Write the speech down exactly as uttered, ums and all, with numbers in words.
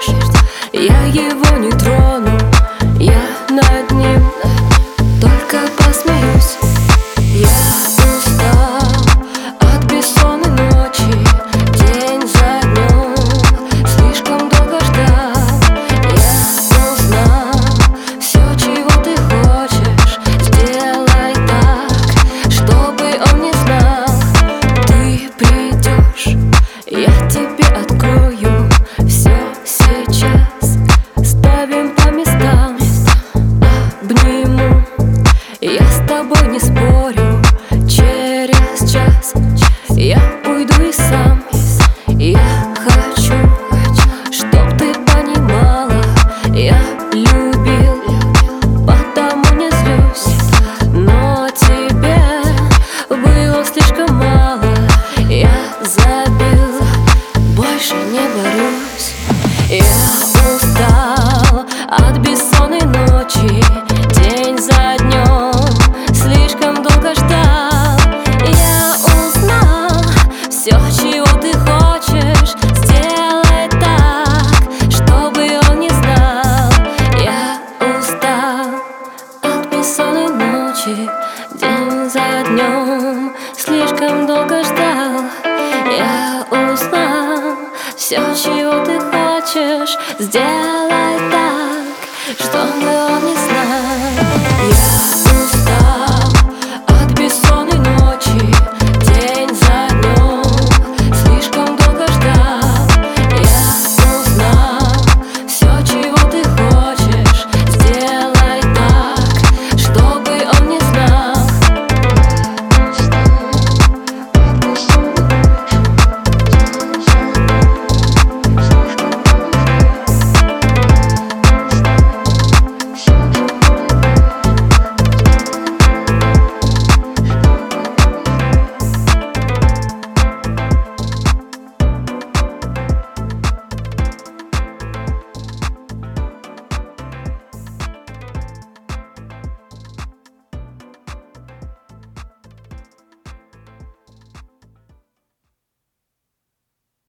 придешь, я его не трону, я над ним только посмеюсь. Я устал от бессонной ночи, день за днем слишком долго ждал. Я узнал все, чего ты хочешь, сделай так, чтобы он не знал. Ты придешь, я тебе открою все сейчас, ставим по местам, обниму. Я с тобой не спорю, через час я уйду и сам. Я хочу, чтоб ты понимала, я любил, потому не злюсь. Но тебе было слишком мало, я забил, больше не борюсь. Я устал от бессонной ночи, день за днем слишком долго ждал. Я узнал все, чего ты хочешь, сделай так, чтобы он не знал. Я устал от бессонной ночи, день за днем слишком долго ждал. Я узнал все, чего ты хочешь, сделай так, чтобы